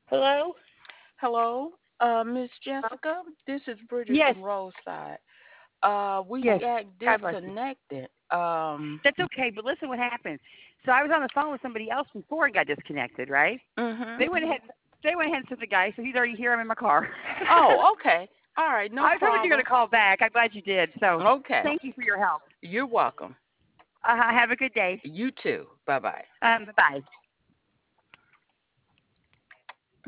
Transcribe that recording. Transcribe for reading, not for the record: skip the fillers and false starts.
Hello? Hello, Miss Jessica. This is Bridget Yes, from Roadside. We yes. got God bless you. disconnected. That's okay, but listen what happened. So I was on the phone with somebody else before and got disconnected, right? Mhm. They went ahead they went ahead and said the guy, so he's already here, I'm in my car. Oh, okay. All right, no I was hoping you're problem. gonna call back. I'm glad you did. So Okay. thank you for your help. You're welcome. Have a good day. You too. Bye bye. Bye bye.